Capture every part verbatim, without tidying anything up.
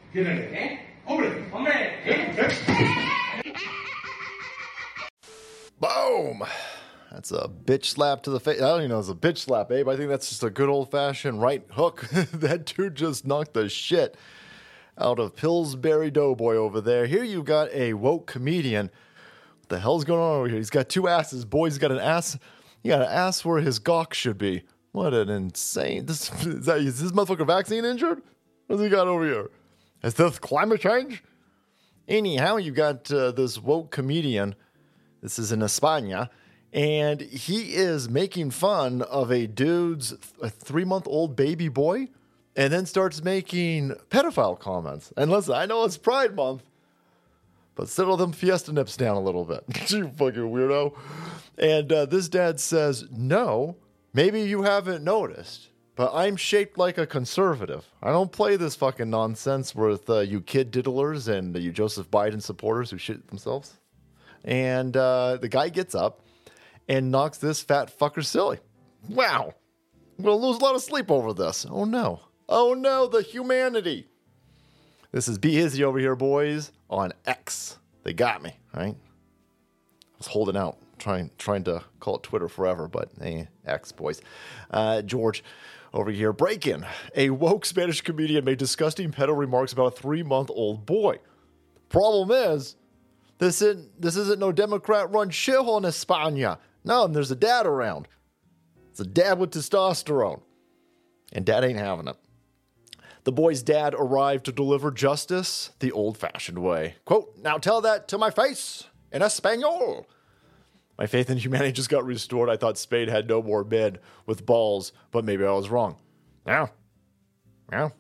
Boom! That's a bitch slap to the face. I don't even know if it's a bitch slap, Abe. I think that's just a good old-fashioned right hook. That dude just knocked the shit out of Pillsbury Doughboy over there. Here you got a woke comedian. What the hell's going on over here? He's got two asses. Boy's got an ass. He got an ass where his gawk should be. What an insane... This, is, that, is this motherfucker vaccine injured? What's he got over here? Is this climate change? Anyhow, you got uh, this woke comedian. This is in España. And he is making fun of a dude's a three-month-old baby boy and then starts making pedophile comments. And listen, I know it's Pride Month, but settle them fiesta nips down a little bit. You fucking weirdo. And uh, this dad says, no, maybe you haven't noticed, but I'm shaped like a conservative. I don't play this fucking nonsense with uh, you kid diddlers and uh, you Joseph Biden supporters who shit themselves. And uh, the guy gets up and knocks this fat fucker silly. Wow. I'm going to lose a lot of sleep over this. Oh, no. Oh, no, the humanity. This is B. Hizzy over here, boys, on X. They got me, right? I was holding out, trying trying to call it Twitter forever, but eh, X, boys. Uh, George over here, break-in. A woke Spanish comedian made disgusting pedo remarks about a three-month-old boy. Problem is, this isn't, this isn't no Democrat-run shithole in España. No, and there's a dad around. It's a dad with testosterone. And dad ain't having it. The boy's dad arrived to deliver justice the old-fashioned way. Quote, now tell that to my face in Espanol. My faith in humanity just got restored. I thought Spade had no more bed with balls, but maybe I was wrong. Yeah. Yeah.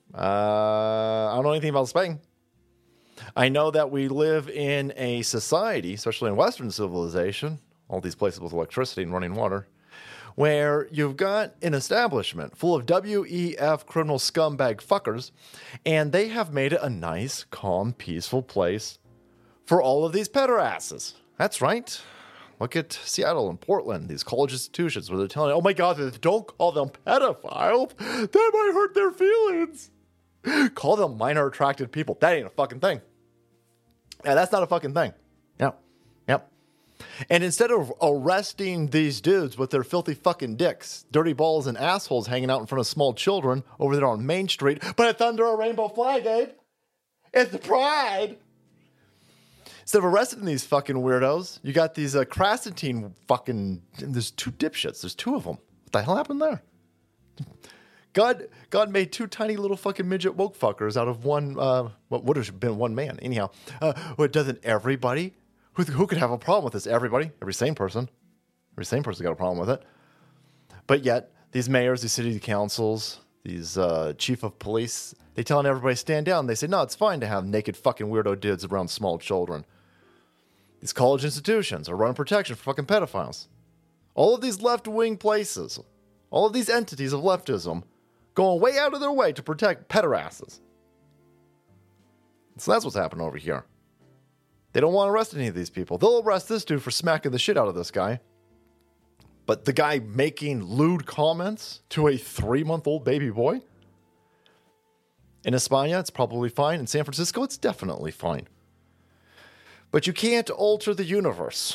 Uh, I don't know anything about Spain. I know that we live in a society, especially in Western civilization, all these places with electricity and running water, where you've got an establishment full of W E F criminal scumbag fuckers, and they have made it a nice, calm, peaceful place for all of these pederasses. That's right. Look at Seattle and Portland, these college institutions where they're telling, oh my God, don't call them pedophiles. That might hurt their feelings. Call them minor attracted people. That ain't a fucking thing. Yeah, that's not a fucking thing. Yep. Yep. And instead of arresting these dudes with their filthy fucking dicks, dirty balls, and assholes hanging out in front of small children over there on Main Street, but it's under a rainbow flag, Abe. It's the pride. Instead of arresting these fucking weirdos, you got these uh, Crasentine fucking... There's two dipshits. There's two of them. What the hell happened there? God God made two tiny little fucking midget woke fuckers out of one... Uh, what would have been one man. Anyhow, uh, well, doesn't everybody... Who, who could have a problem with this? Everybody. Every sane person. Every sane person got a problem with it. But yet, these mayors, these city councils, these uh, chief of police, they telling everybody stand down. They say, no, it's fine to have naked fucking weirdo dudes around small children. These college institutions are running protection for fucking pedophiles. All of these left-wing places, all of these entities of leftism, going way out of their way to protect pederasses. So that's what's happening over here. They don't want to arrest any of these people. They'll arrest this dude for smacking the shit out of this guy. But the guy making lewd comments to a three-month-old baby boy? In España, it's probably fine. In San Francisco, it's definitely fine. But you can't alter the universe.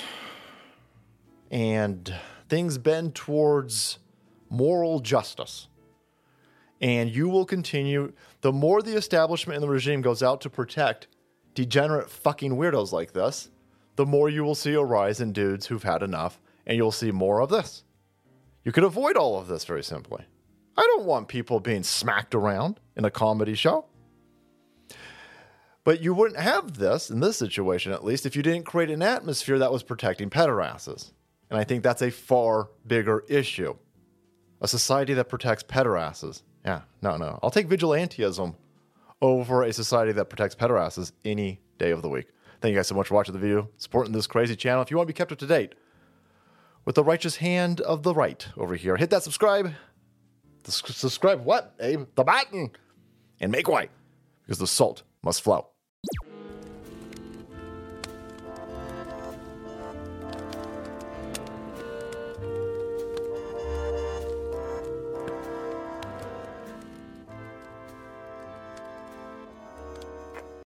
And things bend towards moral justice. And you will continue. The more the establishment and the regime goes out to protect degenerate fucking weirdos like this, the more you will see a rise in dudes who've had enough, and you'll see more of this. You could avoid all of this very simply. I don't want people being smacked around in a comedy show. But you wouldn't have this, in this situation at least, if you didn't create an atmosphere that was protecting pederasses. And I think that's a far bigger issue. A society that protects pederasses. Yeah, no, no. I'll take vigilantism over a society that protects pederasses any day of the week. Thank you guys so much for watching the video, supporting this crazy channel. If you want to be kept up to date with the righteous hand of the right over here, hit that subscribe. The subscribe what, Abe? The button. And make way, because the salt must flow.